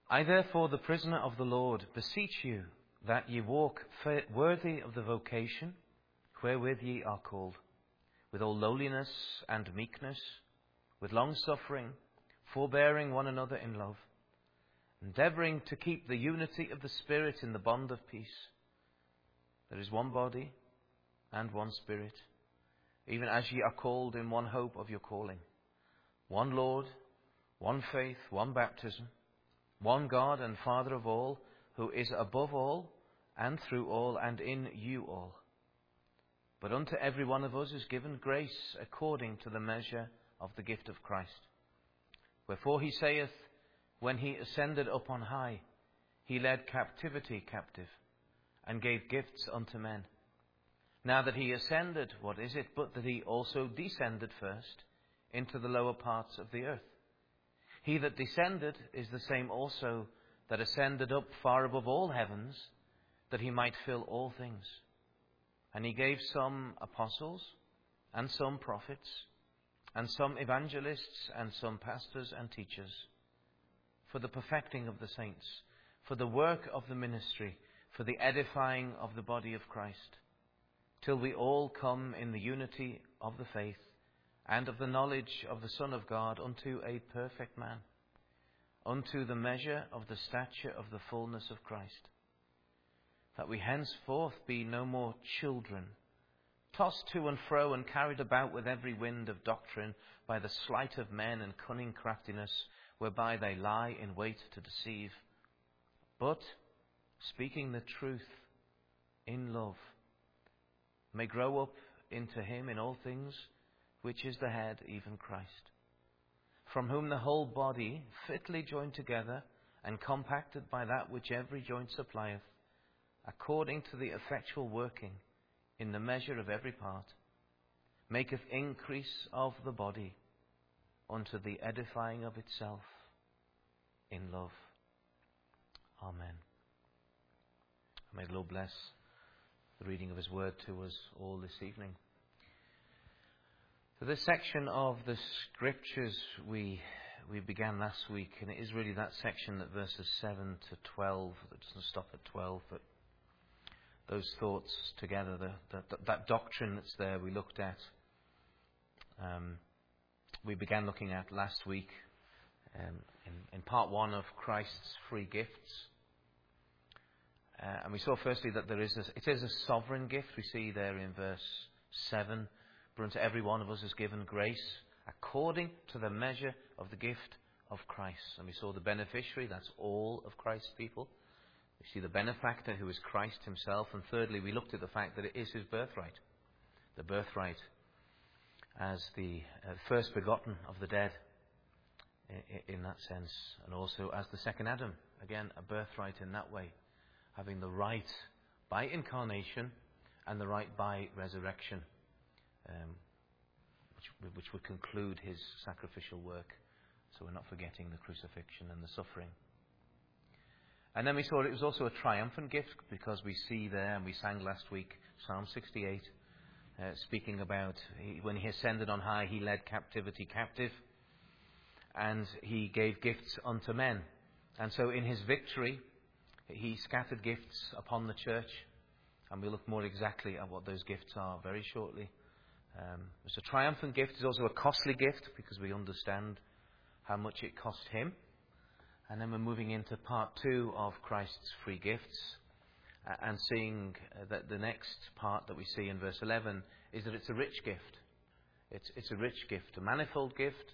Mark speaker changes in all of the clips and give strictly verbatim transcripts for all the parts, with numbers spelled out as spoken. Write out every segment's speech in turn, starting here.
Speaker 1: I therefore, the prisoner of the Lord, beseech you that ye walk fa- worthy of the vocation wherewith ye are called, with all lowliness and meekness, with long-suffering, forbearing one another in love, endeavouring to keep the unity of the Spirit in the bond of peace. There is one body and one Spirit, even as ye are called in one hope of your calling, one Lord, one faith, one baptism, one God and Father of all, who is above all, and through all, and in you all. But unto every one of us is given grace according to the measure of the gift of Christ. Wherefore he saith, when he ascended up on high, he led captivity captive, and gave gifts unto men. Now that he ascended, what is it but that he also descended first into the lower parts of the earth? He that descended is the same also that ascended up far above all heavens, that he might fill all things. And he gave some apostles, and some prophets, and some evangelists, and some pastors and teachers, for the perfecting of the saints, for the work of the ministry, for the edifying of the body of Christ, till we all come in the unity of the faith, and of the knowledge of the Son of God, unto a perfect man, unto the measure of the stature of the fullness of Christ, that we henceforth be no more children, tossed to and fro and carried about with every wind of doctrine by the sleight of men and cunning craftiness, whereby they lie in wait to deceive, but, speaking the truth in love, may grow up into him in all things, which is the head, even Christ, from whom the whole body, fitly joined together and compacted by that which every joint supplieth, according to the effectual working in the measure of every part, maketh increase of the body unto the edifying of itself in love. Amen. May the Lord bless the reading of his word to us all this evening. So this section of the scriptures we we began last week, and it is really that section that verses seven to twelve, that doesn't stop at twelve, but those thoughts together, the, the, that doctrine that's there we looked at, um, we began looking at last week um, in, in part one of Christ's free gifts. Uh, and we saw firstly that there is a, it is a sovereign gift. We see there in verse seven, for unto every one of us is given grace according to the measure of the gift of Christ. And we saw the beneficiary, that's all of Christ's people. We see the benefactor, who is Christ himself. And thirdly, we looked at the fact that it is his birthright. The birthright as the uh, first begotten of the dead, in, in that sense. And also as the second Adam. Again, a birthright in that way. Having the right by incarnation and the right by resurrection. Um, which, which would conclude his sacrificial work. So we're not forgetting the crucifixion and the suffering. And then we saw it was also a triumphant gift, because we see there, and we sang last week, Psalm sixty-eight, uh, speaking about he, when he ascended on high, he led captivity captive, and he gave gifts unto men. And so in his victory, he scattered gifts upon the church, and we'll look more exactly at what those gifts are very shortly. Um, it's a triumphant gift. It's also a costly gift, because we understand how much it cost him. And then we're moving into part two of Christ's free gifts, uh, and seeing uh, that the next part that we see in verse eleven is that it's a rich gift. It's, it's a rich gift, a manifold gift,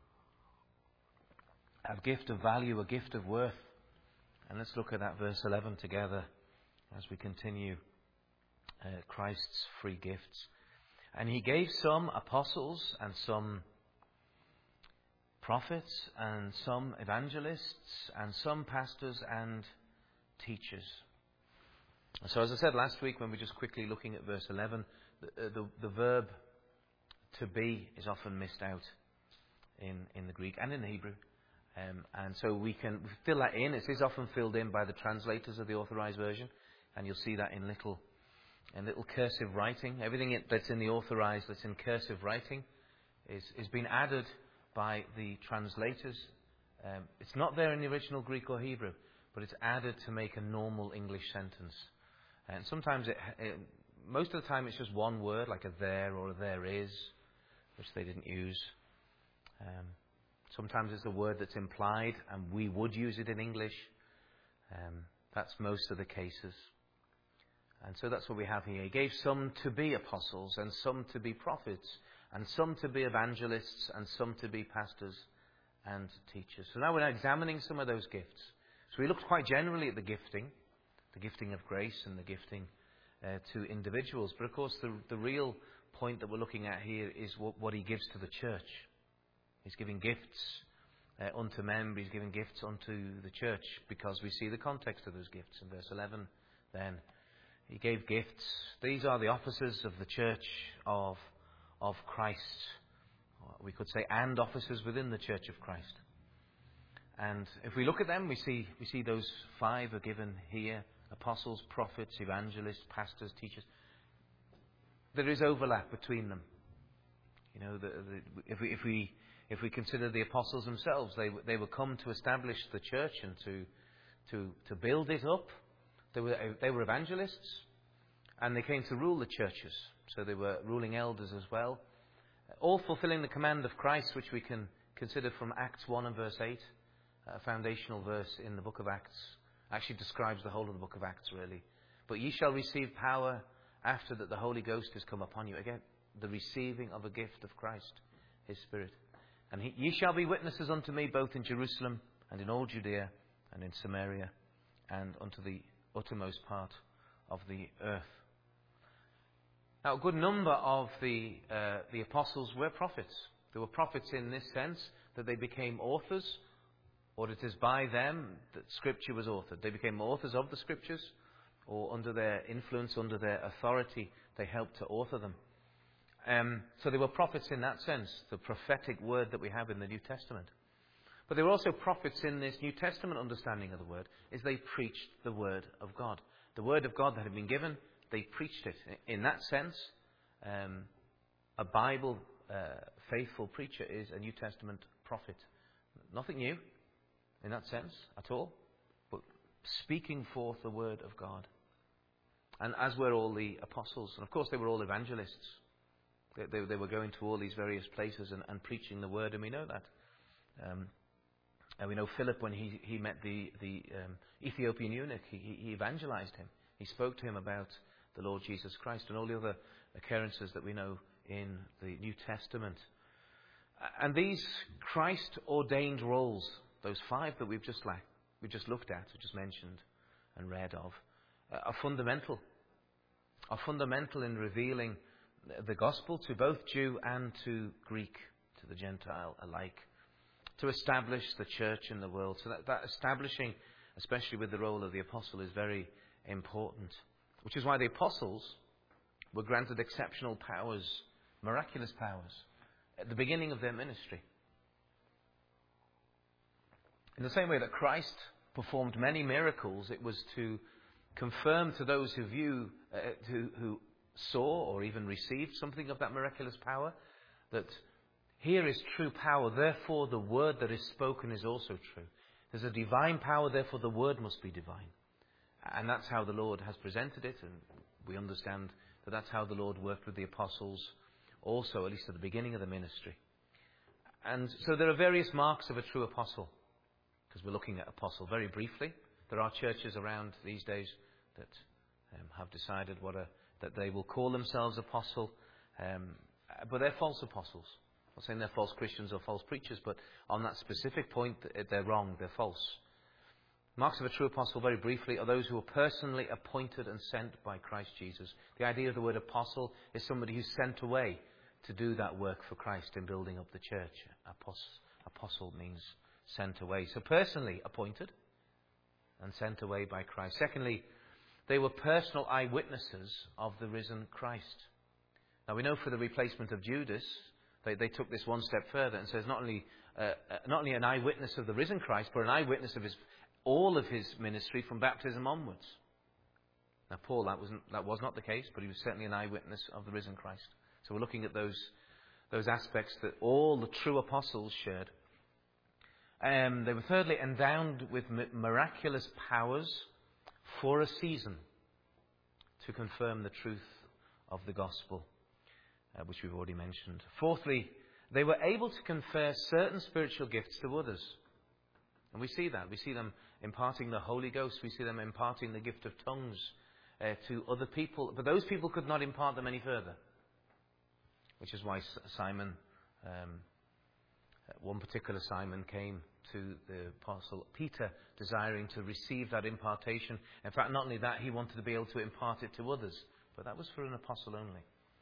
Speaker 1: a gift of value, a gift of worth. And let's look at that verse eleven together as we continue uh, Christ's free gifts. And he gave some apostles, and some prophets, and some evangelists, and some pastors and teachers. So as I said last week, when we're just quickly looking at verse eleven, the, the, the verb to be is often missed out in, in the Greek and in the Hebrew. Um, and so we can fill that in. It is often filled in by the translators of the Authorized Version. And you'll see that in little, in little cursive writing. Everything that's in the Authorized, that's in cursive writing, is, is being added by the translators Um, it's not there in the original Greek or Hebrew, but it's added to make a normal English sentence. And sometimes, it, it, most of the time, it's just one word, like a there or a there is, which they didn't use. Um, sometimes it's a word that's implied, and we would use it in English. Um, that's most of the cases. And so that's what we have here. He gave some to be apostles, and some to be prophets, and some to be evangelists, and some to be pastors and teachers. So now we're examining some of those gifts. So we looked quite generally at the gifting, the gifting of grace and the gifting uh, to individuals. But of course, the, the real point that we're looking at here is what, what he gives to the church. He's giving gifts uh, unto men, but he's giving gifts unto the church, because we see the context of those gifts in verse eleven then. He gave gifts. These are the officers of the church of, of Christ. We could say, and officers within the church of Christ. And if we look at them, we see we see those five are given here: apostles, prophets, evangelists, pastors, teachers. There is overlap between them. You know, the, the, if we if we if we consider the apostles themselves, they they were come to establish the church and to to to build it up. They were they were evangelists, and they came to rule the churches. So they were ruling elders as well, all fulfilling the command of Christ, which we can consider from Acts one and verse eight, a foundational verse in the book of Acts. Actually describes the whole of the book of Acts, really. But ye shall receive power after that the Holy Ghost has come upon you. Again, the receiving of a gift of Christ, His Spirit. And he, ye shall be witnesses unto me both in Jerusalem and in all Judea and in Samaria and unto the uttermost part of the earth. Now, a good number of the uh, the apostles were prophets. They were prophets in this sense that they became authors, or it is by them that Scripture was authored. They became authors of the Scriptures, or under their influence, under their authority, they helped to author them. Um, so they were prophets in that sense, the prophetic word that we have in the New Testament. But they were also prophets in this New Testament understanding of the word, is they preached the word of God. The word of God that had been given, they preached it. In that sense, um, a Bible uh, faithful preacher is a New Testament prophet. Nothing new in that sense at all, but speaking forth the word of God. And as were all the apostles. And of course they were all evangelists. They, they, they were going to all these various places and, and preaching the word, and we know that. Um, and we know Philip, when he, he met the, the um, Ethiopian eunuch, he, he evangelized him. He spoke to him about the Lord Jesus Christ and all the other occurrences that we know in the New Testament. And these Christ-ordained roles, those five that we've just, like, we've just looked at, we just mentioned and read of, uh, are fundamental. Are fundamental in revealing the gospel to both Jew and to Greek, to the Gentile alike, to establish the church in the world. So that, that establishing, especially with the role of the apostle, is very important. Which is why the apostles were granted exceptional powers, miraculous powers, at the beginning of their ministry. In the same way that Christ performed many miracles, it was to confirm to those who view, uh, who, who saw or even received something of that miraculous power, that here is true power, therefore the word that is spoken is also true. There's a divine power, therefore the word must be divine. And that's how the Lord has presented it, and we understand that that's how the Lord worked with the apostles also, at least at the beginning of the ministry. And so there are various marks of a true apostle, because we're looking at apostle very briefly. There are churches around these days that um, have decided what a, that they will call themselves apostle, um, but they're false apostles. I'm not saying they're false Christians or false preachers, but on that specific point, they're wrong, they're false. Marks of a true apostle, very briefly, are those who are personally appointed and sent by Christ Jesus. The idea of the word apostle is somebody who's sent away to do that work for Christ in building up the church. Apostle means sent away. So personally appointed and sent away by Christ. Secondly, they were personal eyewitnesses of the risen Christ. Now we know for the replacement of Judas, they, they took this one step further and says not only uh, not only an eyewitness of the risen Christ, but an eyewitness of his all of his ministry from baptism onwards. Now Paul, that wasn't that was not the case, but he was certainly an eyewitness of the risen Christ. So we're looking at those those aspects that all the true apostles shared. Um, they were thirdly endowed with mi- miraculous powers for a season to confirm the truth of the gospel, uh, which we've already mentioned. Fourthly, they were able to confer certain spiritual gifts to others. And we see that. We see them imparting the Holy Ghost. We see them imparting the gift of tongues uh, to other people. But those people could not impart them any further. Which is why Simon, um, one particular Simon, came to the Apostle Peter desiring to receive that impartation. In fact, not only that, he wanted to be able to impart it to others. But that was for an apostle only.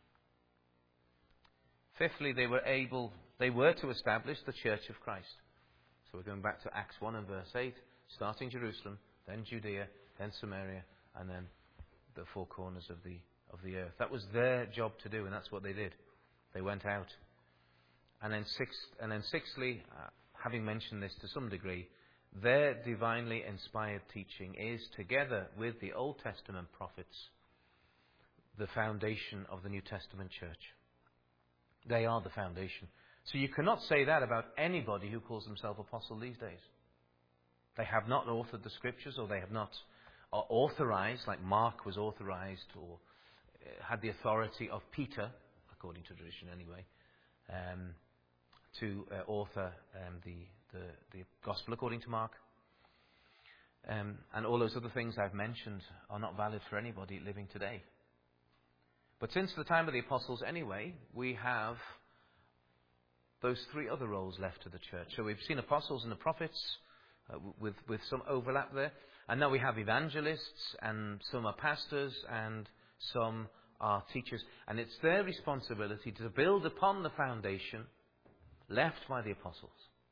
Speaker 1: Fifthly, they were able, they were to establish the Church of Christ. So we're going back to Acts one and verse eight, starting Jerusalem, then Judea, then Samaria, and then the four corners of the of the earth. That was their job to do, and that's what they did. They went out. And then sixth, and then sixthly, uh, having mentioned this to some degree, their divinely inspired teaching is, together with the Old Testament prophets, the foundation of the New Testament church. They are the foundation. So you cannot say that about anybody who calls themselves apostle these days. They have not authored the scriptures, or they have not uh, authorized, like Mark was authorized, or uh, had the authority of Peter, according to tradition anyway, um, to uh, author um, the, the, the gospel according to Mark. Um, and all those other things I've mentioned are not valid for anybody living today. But since the time of the apostles anyway, we have those three other roles left to the church. So we've seen apostles and the prophets uh, with, with some overlap there. And now we have evangelists, and some are pastors, and some are teachers. And it's their responsibility to build upon the foundation left by the apostles.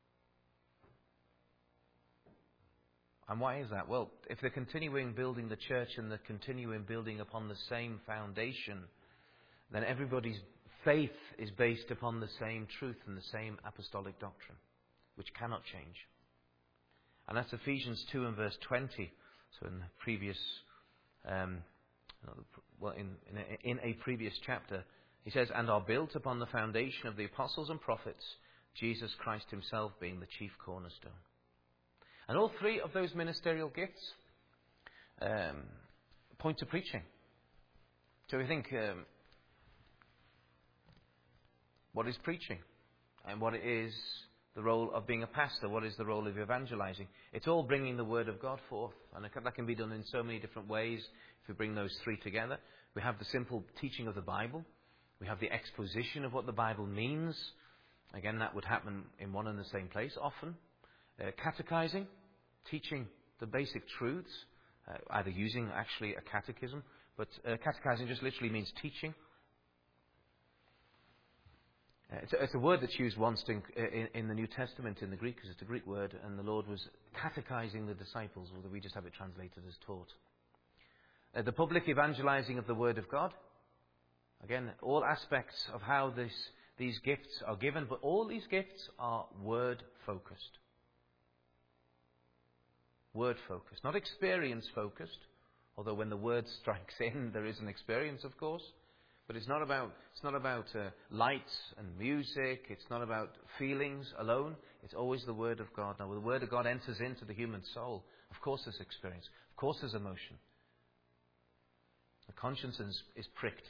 Speaker 1: And why is that? Well, if they're continuing building the church and they're continuing building upon the same foundation, then everybody's faith is based upon the same truth and the same apostolic doctrine, which cannot change. And that's Ephesians two and verse twenty. So in the previous, um, well, in, in, a, in a previous chapter, he says, "And are built upon the foundation of the apostles and prophets, Jesus Christ himself being the chief cornerstone." And all three of those ministerial gifts um, point to preaching. So we think, um, what is preaching? And what is the role of being a pastor? What is the role of evangelizing? It's all bringing the word of God forth. And that can be done in so many different ways if we bring those three together. We have the simple teaching of the Bible. We have the exposition of what the Bible means. Again, that would happen in one and the same place often. Uh, catechizing, teaching the basic truths, uh, either using actually a catechism, but uh, catechizing just literally means teaching. Uh, it's, a, it's a word that's used once in, in, in the New Testament in the Greek, because it's a Greek word, and the Lord was catechizing the disciples, although we just have it translated as taught. Uh, the public evangelizing of the Word of God. Again, all aspects of how this, these gifts are given, but all these gifts are word-focused. Word-focused, not experience-focused, although when the word strikes in, there is an experience, of course. But it's not about it's not about uh, lights and music. It's not about feelings alone. It's always the Word of God. Now, when the Word of God enters into the human soul, of course there's experience. Of course there's emotion. The conscience is, is pricked.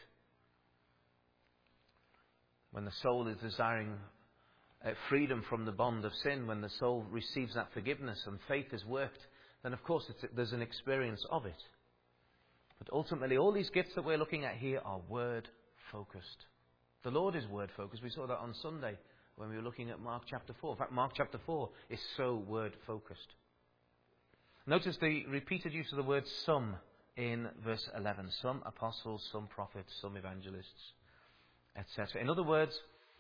Speaker 1: When the soul is desiring uh, freedom from the bond of sin, when the soul receives that forgiveness and faith is worked, then of course it's, there's an experience of it. But ultimately, all these gifts that we're looking at here are word-focused. The Lord is word-focused. We saw that on Sunday when we were looking at Mark chapter four. In fact, Mark chapter four is so word-focused. Notice the repeated use of the word some in verse eleven. Some apostles, some prophets, some evangelists, et cetera. In other words,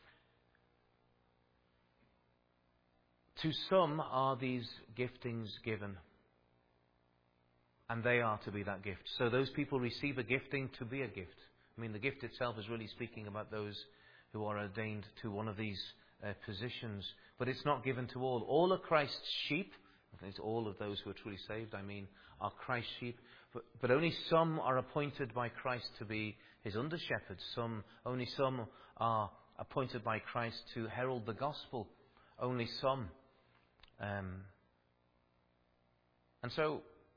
Speaker 1: to some are these giftings given. And they are to be that gift. So those people receive a gifting to be a gift. I mean, the gift itself is really speaking about those who are ordained to one of these uh, positions. But it's not given to all. All are Christ's sheep. It's all of those who are truly saved, I mean, are Christ's sheep. But, but only some are appointed by Christ to be his under-shepherds. Some, only some are appointed by Christ to herald the gospel. Only some Um, and so,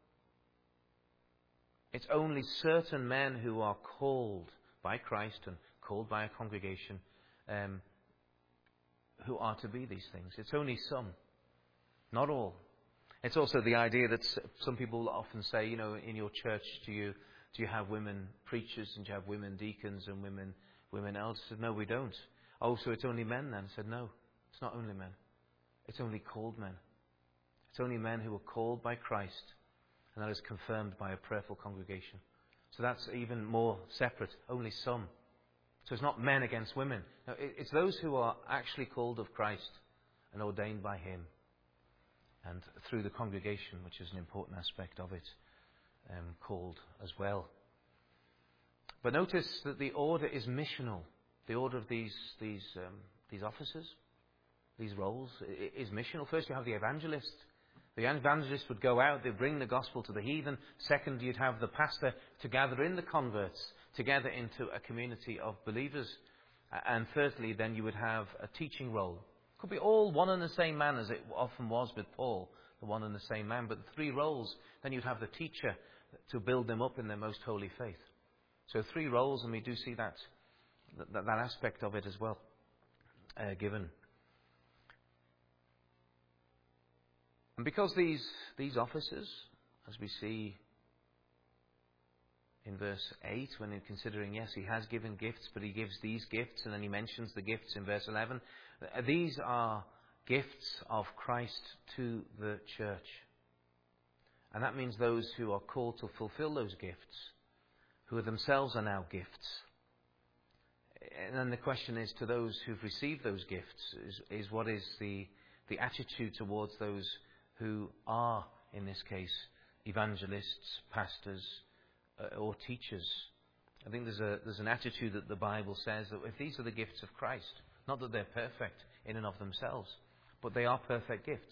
Speaker 1: it's only certain men who are called by Christ and called by a congregation um, who are to be these things. It's only some, not all. It's also the idea that some people often say, you know, in your church, do you do you have women preachers and do you have women deacons and women women elders? I said, no, we don't. Oh, so it's only men then? I said, no, it's not only men. It's only called men. It's only men who are called by Christ, and that is confirmed by a prayerful congregation. So that's even more separate, only some. So it's not men against women. No, it's those who are actually called of Christ and ordained by Him, and through the congregation, which is an important aspect of it, um, called as well. But notice that the order is missional. The order of these these um, these offices, these roles, is missional. First, you have the evangelist. The evangelist would go out, they'd bring the gospel to the heathen. Second, you'd have the pastor to gather in the converts together into a community of believers. And thirdly, then you would have a teaching role. Could be all one and the same man, as it often was with Paul, the one and the same man. But the three roles, then you'd have the teacher to build them up in their most holy faith. So three roles, and we do see that that, that aspect of it as well uh, given. And because these these offices, as we see in verse eight, when he's considering, yes, he has given gifts, but he gives these gifts, and then he mentions the gifts in verse eleven. These are gifts of Christ to the church. And that means those who are called to fulfill those gifts, who themselves are now gifts. And then the question is, to those who've received those gifts, is, is what is the, the attitude towards those who are, in this case, evangelists, pastors, uh, or teachers. I think there's a there's an attitude that the Bible says that if these are the gifts of Christ, not that they're perfect in and of themselves, but they are perfect gifts.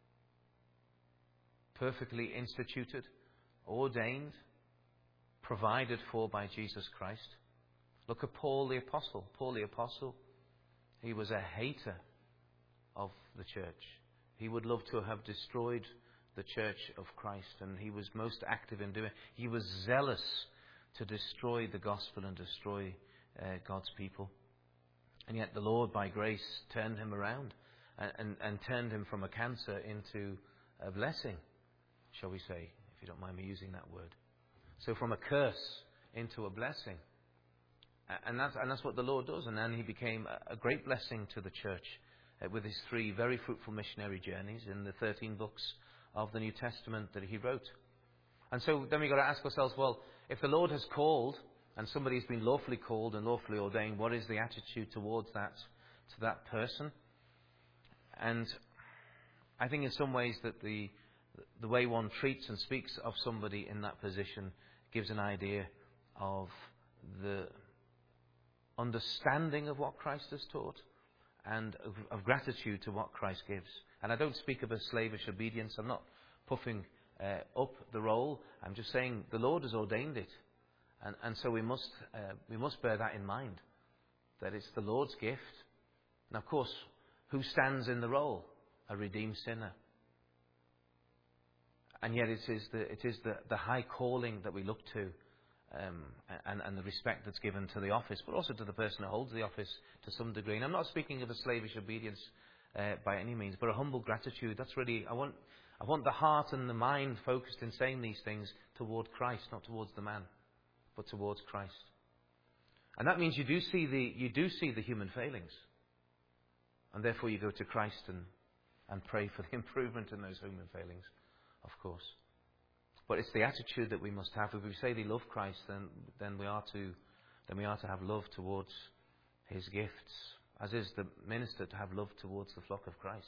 Speaker 1: Perfectly instituted, ordained, provided for by Jesus Christ. Look at Paul the Apostle. Paul the Apostle, he was a hater of the church. He would love to have destroyed the church of Christ, and he was most active in doing it. He was zealous to destroy the gospel and destroy uh, God's people. And yet the Lord, by grace, turned him around and, and, and turned him from a cancer into a blessing, shall we say, if you don't mind me using that word. So from a curse into a blessing. And that's, and that's what the Lord does. And then he became a, a great blessing to the church uh, with his three very fruitful missionary journeys in the thirteen books of the New Testament that he wrote. And so then we've got to ask ourselves, well, if the Lord has called, and somebody's been lawfully called and lawfully ordained, what is the attitude towards that, to that person? And I think in some ways that the the way one treats and speaks of somebody in that position gives an idea of the understanding of what Christ has taught and of, of gratitude to what Christ gives. And I don't speak of a slavish obedience. I'm not puffing uh, up the role. I'm just saying the Lord has ordained it. And, and so we must uh, we must bear that in mind, that it's the Lord's gift. And of course, who stands in the role? A redeemed sinner. And yet it is the it is the, the high calling that we look to, um, and, and the respect that's given to the office, but also to the person who holds the office to some degree. And I'm not speaking of a slavish obedience uh, by any means, but a humble gratitude. That's really, I want I want the heart and the mind focused in saying these things toward Christ, not towards the man, but towards Christ. And that means you do see the you do see the human failings, and therefore you go to Christ and and pray for the improvement in those human failings, of course. But it's the attitude that we must have. If we say we love Christ, then then we are to then we are to have love towards his gifts, as is the minister to have love towards the flock of Christ.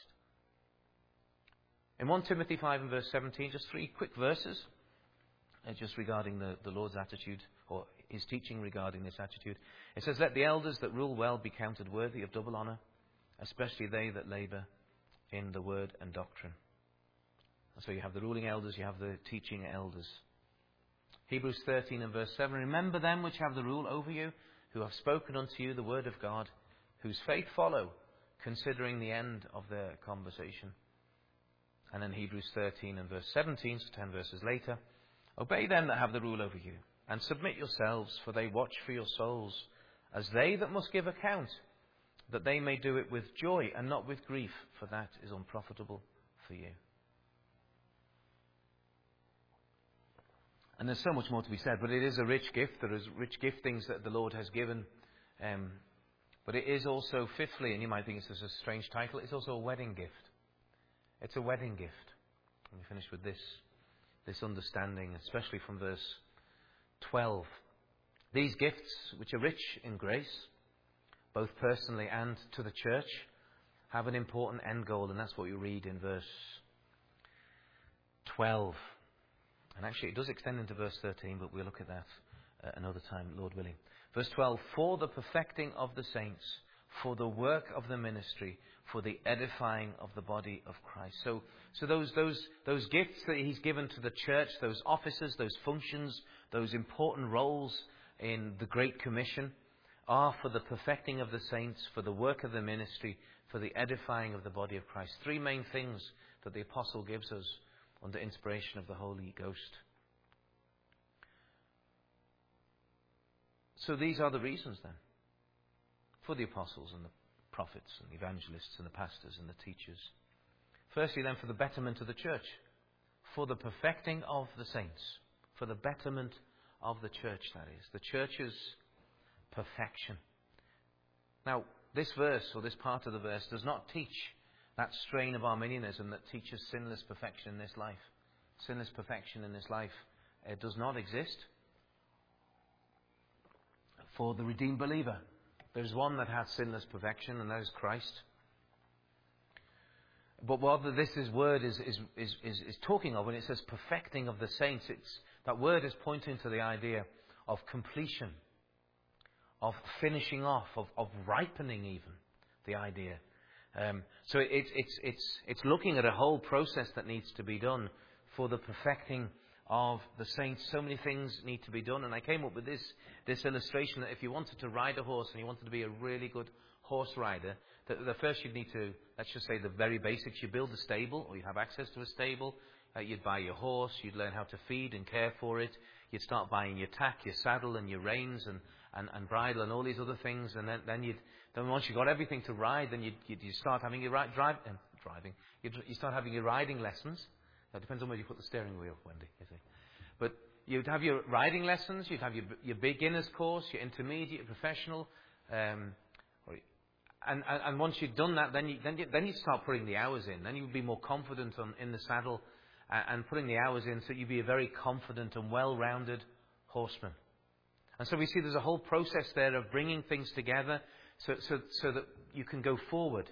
Speaker 1: In First Timothy five and verse seventeen, just three quick verses, uh, just regarding the, the Lord's attitude, or his teaching regarding this attitude. It says, "Let the elders that rule well be counted worthy of double honour, especially they that labour in the word and doctrine." So you have the ruling elders, you have the teaching elders. Hebrews thirteen and verse seven, "Remember them which have the rule over you, who have spoken unto you the word of God, whose faith follow, considering the end of their conversation." And in Hebrews thirteen and verse seventeen, so ten verses later, obey them that have the rule over you, and submit yourselves, for they watch for your souls, as they that must give account, that they may do it with joy and not with grief, for that is unprofitable for you. And there's so much more to be said, but it is a rich gift. There is rich giftings that the Lord has given. Um, but it is also, fifthly, and you might think this is a strange title, it's also a wedding gift. It's a wedding gift. Let me finish with this, this understanding, especially from verse twelve. These gifts, which are rich in grace, both personally and to the church, have an important end goal, and that's what you read in verse twelve. And actually it does extend into verse thirteen, but we'll look at that uh, another time, Lord willing. Verse twelve, for the perfecting of the saints, for the work of the ministry, for the edifying of the body of Christ. So, so those, those, those gifts that he's given to the church, those offices, those functions, those important roles in the Great Commission, are for the perfecting of the saints, for the work of the ministry, for the edifying of the body of Christ. Three main things that the apostle gives us under inspiration of the Holy Ghost. So these are the reasons then for the apostles and the prophets and the evangelists and the pastors and the teachers. Firstly then, for the betterment of the church, for the perfecting of the saints, for the betterment of the church, that is, the church's perfection. Now, this verse, or this part of the verse, does not teach that strain of Arminianism that teaches sinless perfection in this life. Sinless perfection in this life uh, does not exist for the redeemed believer. There's one that has sinless perfection, and that is Christ. But what this is word is, is, is, is, is talking of, when it says perfecting of the saints, it's, that word is pointing to the idea of completion, of finishing off, of, of ripening even, the idea. Um, so it, it, it's, it's, it's looking at a whole process that needs to be done for the perfecting of the saints. So many things need to be done. And I came up with this, this illustration that if you wanted to ride a horse and you wanted to be a really good horse rider, the, the first you'd need to, let's just say the very basics, you build a stable, or you have access to a stable, uh, you'd buy your horse, you'd learn how to feed and care for it, you'd start buying your tack, your saddle and your reins and, and, and bridle and all these other things, and then, then you'd, then once you got everything to ride, then you'd, you'd, you'd start having your ri- drive, uh, driving, you'd, you start having your riding lessons. That depends on where you put the steering wheel, Wendy, you see. But you'd have your riding lessons, you'd have your, your beginner's course, your intermediate, professional, um, or, and, and, and once you'd done that, then you, then you, then you'd start putting the hours in. Then you'd be more confident on, in the saddle and, and putting the hours in, so you'd be a very confident and well-rounded horseman. And so we see there's a whole process there of bringing things together so, so, so that you can go forward.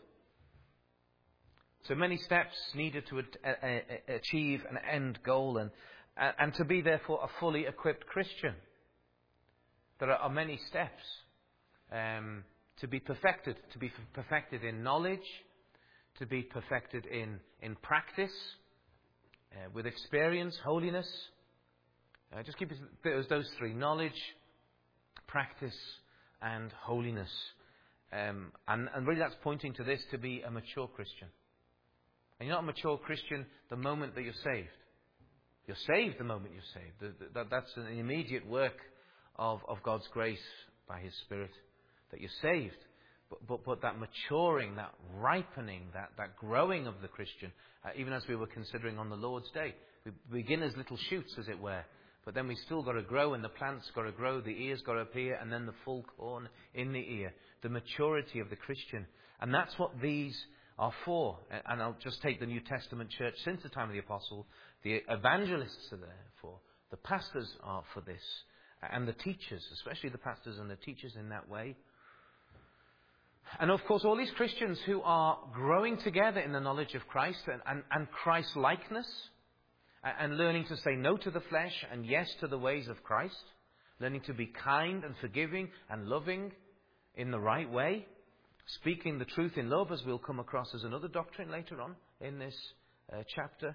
Speaker 1: So many steps needed to achieve an end goal and, and to be therefore a fully equipped Christian. There are many steps um, to be perfected, to be perfected in knowledge, to be perfected in, in practice, uh, with experience, holiness. Uh, just keep it those, those three: knowledge, practice, and holiness. Um, and, and really that's pointing to this, to be a mature Christian. And you're not a mature Christian the moment that you're saved. You're saved the moment you're saved. The, the, that's an immediate work of, of God's grace by His Spirit, that you're saved. But, but, but that maturing, that ripening, that, that growing of the Christian, uh, even as we were considering on the Lord's Day, we begin as little shoots, as it were. But then we still got to grow, and the plant's got to grow, the ear's got to appear, and then the full corn in the ear. The maturity of the Christian. And that's what these are for. And I'll just take the New Testament church since the time of the apostle. The evangelists are there for. The pastors are for this. And the teachers, especially the pastors and the teachers in that way. And of course all these Christians who are growing together in the knowledge of Christ and, and, and Christ-likeness, and learning to say no to the flesh and yes to the ways of Christ, learning to be kind and forgiving and loving in the right way, speaking the truth in love, as we'll come across as another doctrine later on in this uh, chapter.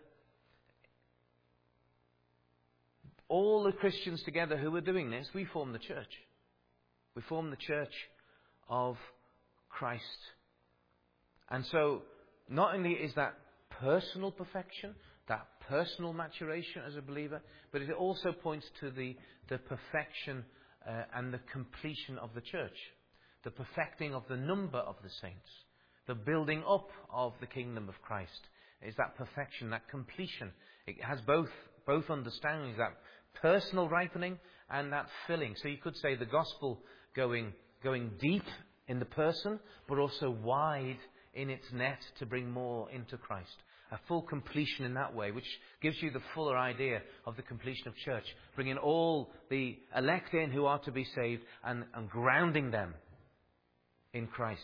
Speaker 1: All the Christians together who are doing this, we form the church. We form the church of Christ. And so, not only is that personal perfection, that personal maturation as a believer, but it also points to the, the perfection uh, and the completion of the church, the perfecting of the number of the saints, the building up of the kingdom of Christ. Is that perfection, that completion. It has both both understandings, that personal ripening and that filling. So you could say the gospel going going deep in the person, but also wide in its net to bring more into Christ. A full completion in that way, which gives you the fuller idea of the completion of church, bringing all the elect in who are to be saved and, and grounding them in Christ.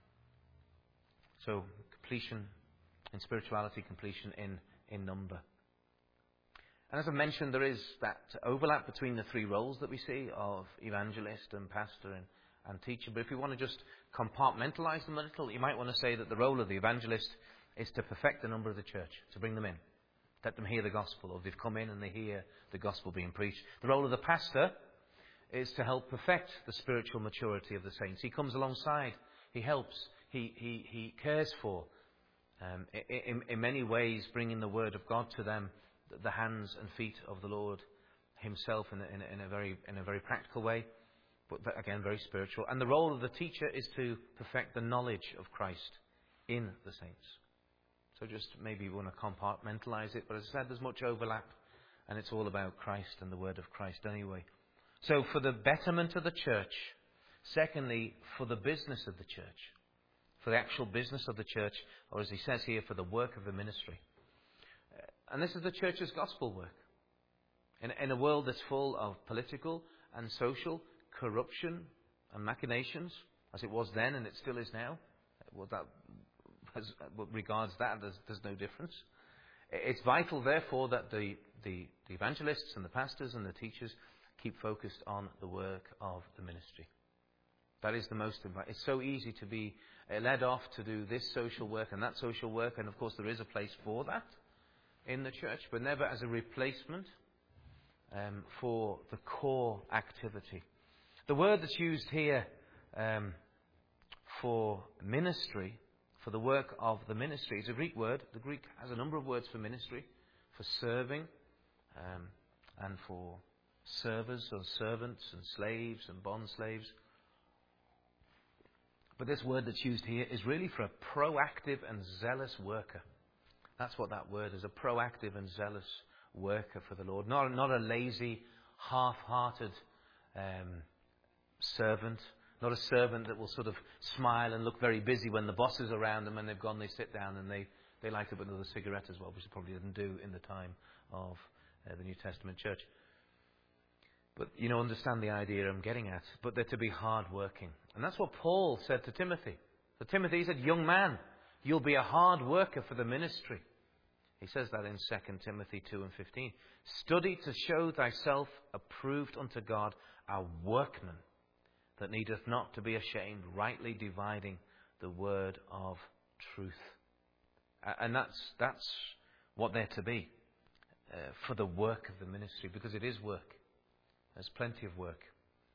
Speaker 1: So completion in spirituality, completion in, in number. And as I mentioned, there is that overlap between the three roles that we see of evangelist and pastor and, and teacher. But if we want to just compartmentalize them a little, you might want to say that the role of the evangelist is to perfect the number of the church, to bring them in, let them hear the gospel, or they've come in and they hear the gospel being preached. The role of the pastor is to help perfect the spiritual maturity of the saints. He comes alongside, he helps, he he, he cares for, um, in, in many ways bringing the word of God to them, the hands and feet of the Lord himself in a, in a, in a very in a very practical way, but again very spiritual. And the role of the teacher is to perfect the knowledge of Christ in the saints. So just maybe we want to compartmentalize it, but as I said, there's much overlap, and it's all about Christ and the word of Christ anyway. So for the betterment of the church, secondly, for the business of the church, for the actual business of the church, or as he says here, for the work of the ministry. And this is the church's gospel work. In, in a world that's full of political and social corruption and machinations, as it was then and it still is now, well, that, as regards that, there's, there's no difference. It's vital, therefore, that the, the, the evangelists and the pastors and the teachers keep focused on the work of the ministry. That is the most important. It's so easy to be led off to do this social work and that social work, and of course there is a place for that in the church, but never as a replacement um, for the core activity. The word that's used here um, for ministry, for the work of the ministry, is a Greek word. The Greek has a number of words for ministry, for serving, um, and for servers or servants and slaves and bond slaves. But this word that's used here is really for a proactive and zealous worker. That's what that word is, a proactive and zealous worker for the Lord. Not, not a lazy, half-hearted um, servant. Not a servant that will sort of smile and look very busy when the boss is around them and they've gone, they sit down and they, they light up another cigarette as well, which they probably didn't do in the time of uh, the New Testament church. But, you know, understand the idea I'm getting at. But they're to be hard-working. And that's what Paul said to Timothy. To Timothy, he said, young man, you'll be a hard worker for the ministry. He says that in Second Timothy two and fifteen. Study to show thyself approved unto God, a workman that needeth not to be ashamed, rightly dividing the word of truth. And that's that's what they're to be uh, for the work of the ministry, because it is work. There's plenty of work.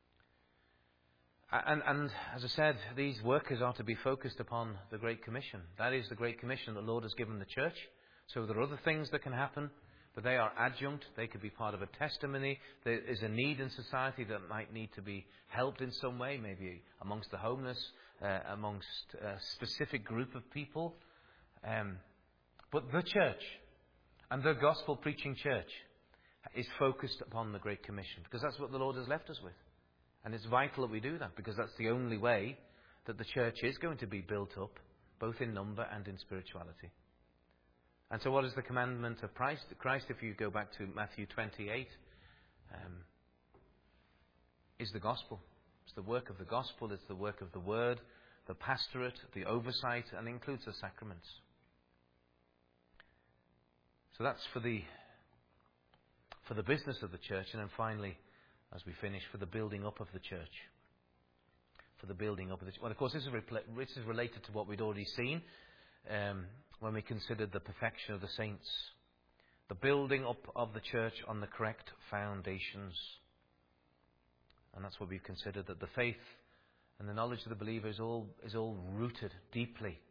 Speaker 1: And, and as I said, these workers are to be focused upon the Great Commission. That is the Great Commission the Lord has given the church. So there are other things that can happen, but they are adjunct. They could be part of a testimony. There is a need in society that might need to be helped in some way, maybe amongst the homeless, uh, amongst a specific group of people. Um, but the church and the gospel-preaching church is focused upon the Great Commission, because that's what the Lord has left us with. And it's vital that we do that, because that's the only way that the church is going to be built up, both in number and in spirituality. And so what is the commandment of Christ? Christ, if you go back to Matthew twenty-eight, um, is the gospel. It's the work of the gospel, it's the work of the word, the pastorate, the oversight, and includes the sacraments. So that's for the for the business of the church, and then finally, as we finish, for the building up of the church. For the building up of the church. Well, of course, this is, repl- this is related to what we'd already seen um, when we considered the perfection of the saints. The building up of the church on the correct foundations. And that's what we've considered, that the faith and the knowledge of the believer is all, is all rooted deeply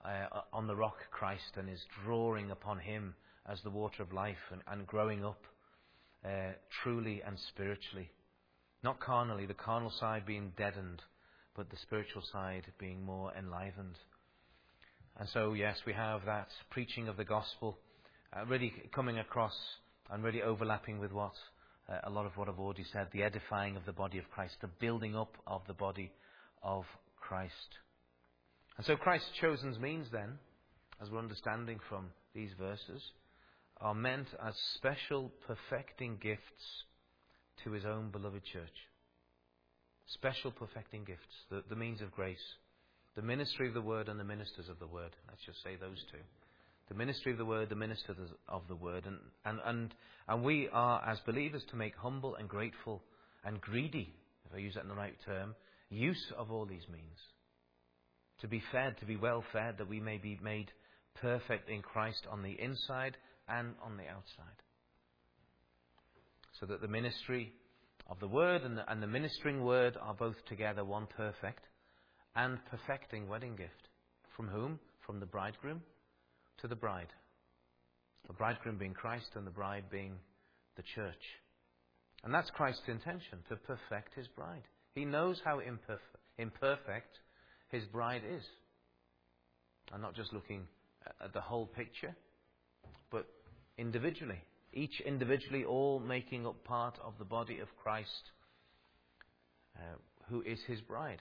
Speaker 1: uh, on the rock Christ and is drawing upon him as the water of life and, and growing up uh, truly and spiritually. Not carnally, the carnal side being deadened, but the spiritual side being more enlivened. And so, yes, we have that preaching of the gospel uh, really coming across and really overlapping with what uh, a lot of what I've already said, the edifying of the body of Christ, the building up of the body of Christ. And so Christ's chosen means then, as we're understanding from these verses, are meant as special perfecting gifts to his own beloved church. Special perfecting gifts, the, the means of grace, the ministry of the word and the ministers of the word. Let's just say those two. The ministry of the word, the ministers of the word. And, and, and, and we are, as believers, to make humble and grateful and greedy, if I use that in the right term, use of all these means. To be fed, to be well fed, that we may be made perfect in Christ on the inside and on the outside. So that the ministry of the word and the, and the ministering word are both together one perfect and perfecting wedding gift. From whom? From the bridegroom to the bride. The bridegroom being Christ and the bride being the church. And that's Christ's intention, to perfect his bride. He knows how imperfect, imperfect his bride is. And not just looking at the whole picture, but individually. Each individually, all making up part of the body of Christ, uh, who is his bride.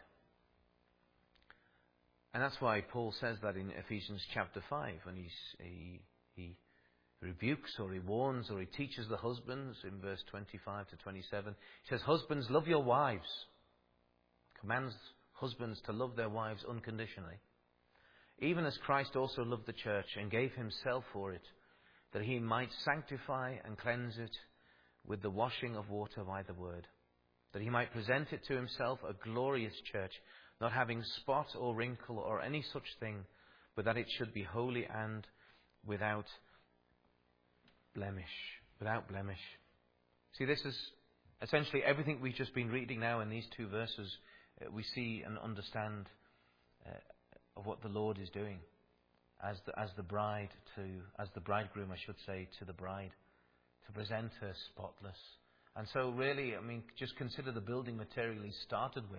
Speaker 1: And that's why Paul says that in Ephesians chapter five, when he's, he, he rebukes or he warns or he teaches the husbands in verse twenty-five to twenty-seven. He says, husbands, love your wives. Commands husbands to love their wives unconditionally. Even as Christ also loved the church and gave himself for it, that he might sanctify and cleanse it with the washing of water by the word, that he might present it to himself a glorious church, not having spot or wrinkle or any such thing, but that it should be holy and without blemish. Without blemish. See, this is essentially everything we've just been reading now in these two verses. Uh, we see and understand uh, of what the Lord is doing as the, as the bride to, as the bridegroom, I should say, to the bride, to present her spotless. And so really, I mean, just consider the building material he started with,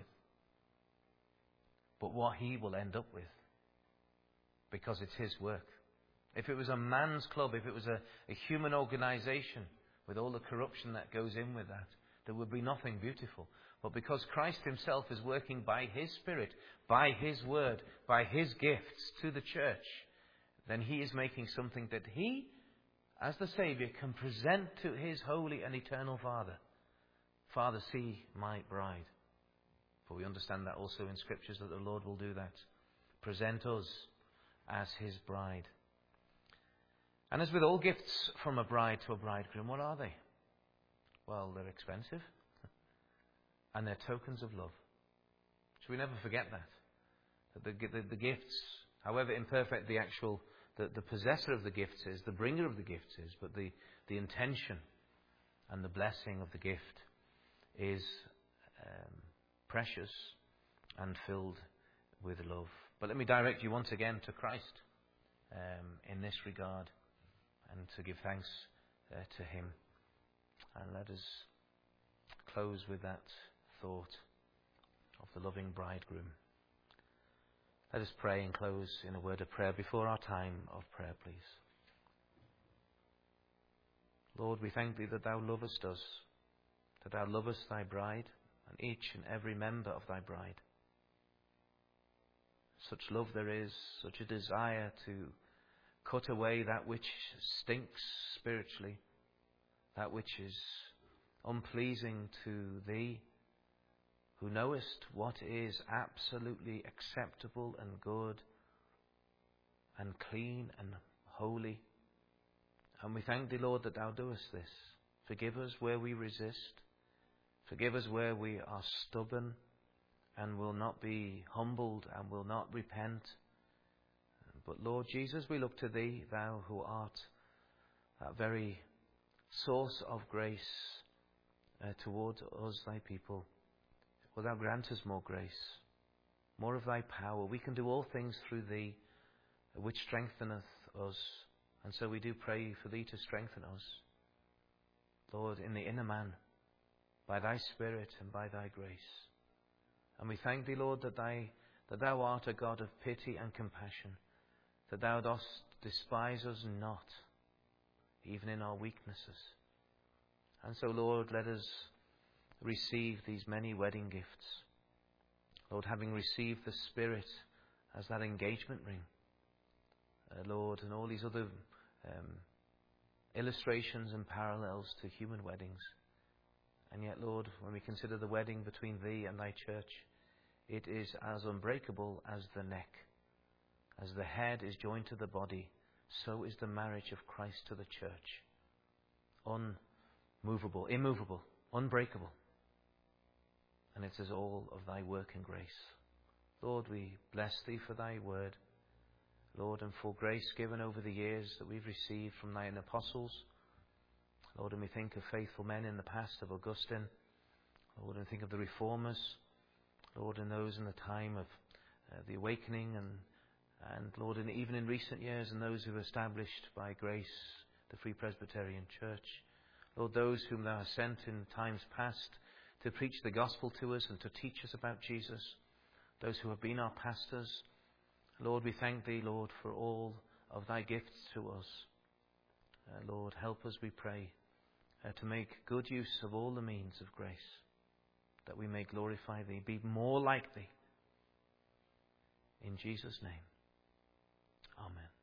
Speaker 1: but what he will end up with, because it's his work. If it was a man's club, if it was a, a human organization with all the corruption that goes in with that, there would be nothing beautiful. But because Christ himself is working by his Spirit, by his word, by his gifts to the church, then he is making something that he, as the Saviour, can present to his holy and eternal Father. Father, see my bride. For we understand that also in Scriptures, that the Lord will do that. Present us as his bride. And as with all gifts from a bride to a bridegroom, what are they? Well, they're expensive. And they're tokens of love. Should we never forget that? That the, the, the gifts, however imperfect the actual, the, the possessor of the gifts is, the bringer of the gifts is, but the, the intention and the blessing of the gift is um, precious and filled with love. But let me direct you once again to Christ um, in this regard, and to give thanks uh, to him. And let us close with that thought of the loving bridegroom. Let us pray and close in a word of prayer before our time of prayer, please. Lord, we thank thee that thou lovest us, that thou lovest thy bride and each and every member of thy bride. Such love there is, such a desire to cut away that which stinks spiritually, that which is unpleasing to thee, who knowest what is absolutely acceptable and good and clean and holy. And we thank thee, Lord, that thou doest this. Forgive us where we resist. Forgive us where we are stubborn and will not be humbled and will not repent. But Lord Jesus, we look to thee, thou who art that very source of grace uh, towards us, thy people. Will thou grant us more grace, more of thy power. We can do all things through thee which strengtheneth us. And so we do pray for thee to strengthen us, Lord, in the inner man, by thy Spirit and by thy grace. And we thank thee, Lord, that, thy, that thou art a God of pity and compassion, that thou dost despise us not, even in our weaknesses. And so, Lord, let us receive these many wedding gifts. Lord, having received the Spirit as that engagement ring, uh, Lord, and all these other um, illustrations and parallels to human weddings. And yet, Lord, when we consider the wedding between thee and thy church, it is as unbreakable as the neck. As the head is joined to the body, so is the marriage of Christ to the church. Unmovable, immovable, unbreakable. And it is all of thy work and grace. Lord, we bless thee for thy word, Lord, and for grace given over the years that we've received from thine apostles. Lord, and we think of faithful men in the past, of Augustine. Lord, and think of the reformers. Lord, and those in the time of uh, the awakening, and, and Lord, and even in recent years, and those who were established by grace the Free Presbyterian Church. Lord, those whom thou hast sent in times past to preach the gospel to us and to teach us about Jesus. Those who have been our pastors. Lord, we thank thee, Lord, for all of thy gifts to us. Uh, Lord, help us, we pray, uh, to make good use of all the means of grace, that we may glorify thee, be more like thee. In Jesus' name, amen.